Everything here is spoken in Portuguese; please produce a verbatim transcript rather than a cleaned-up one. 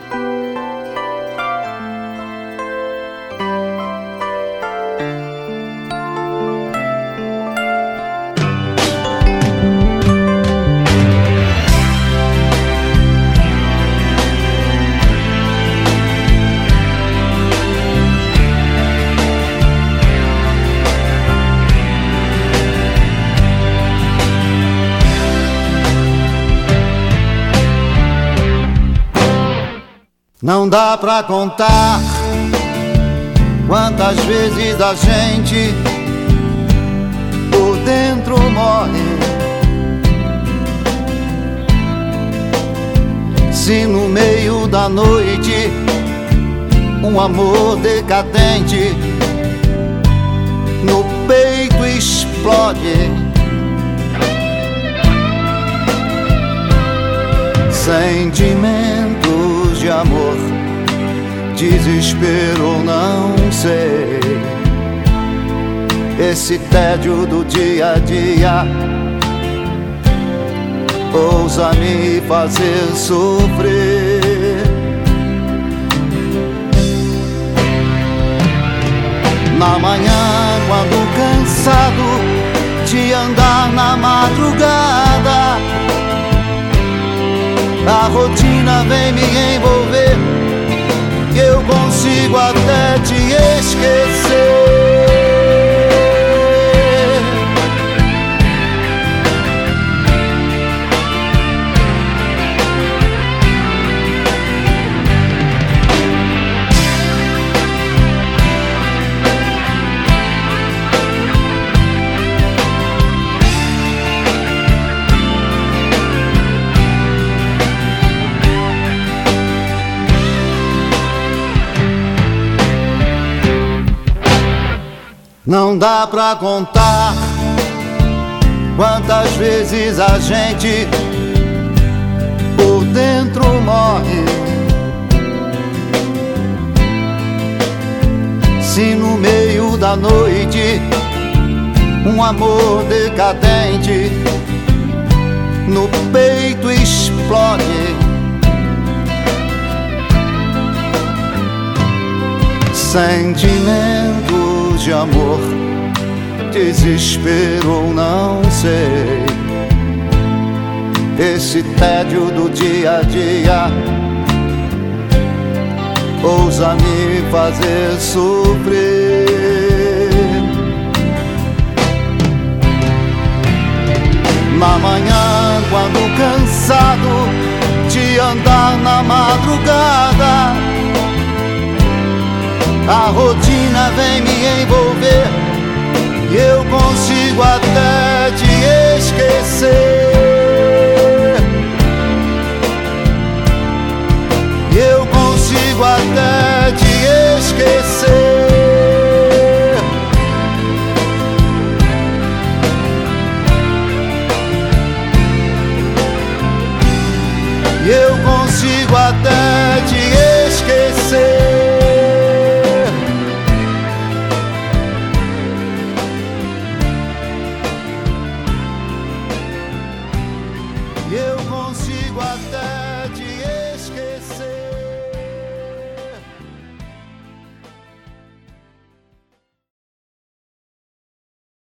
Não dá pra contar quantas vezes a gente por dentro morre. Se no meio da noite um amor decadente no peito explode, sentimentos de amor, desespero, não sei. Esse tédio do dia a dia ousa me fazer sofrer. Na manhã, quando cansado de andar na madrugada, a rotina vem me envolver e eu consigo até te esquecer. Não dá pra contar quantas vezes a gente por dentro morre. Se no meio da noite um amor decadente no peito explode, sentimentos de amor, desespero, não sei. Esse tédio do dia a dia ousa me fazer sofrer. Na manhã, quando cansado de andar na madrugada, a rotina vem me envolver e eu consigo até te esquecer. E eu consigo até te esquecer. E eu consigo até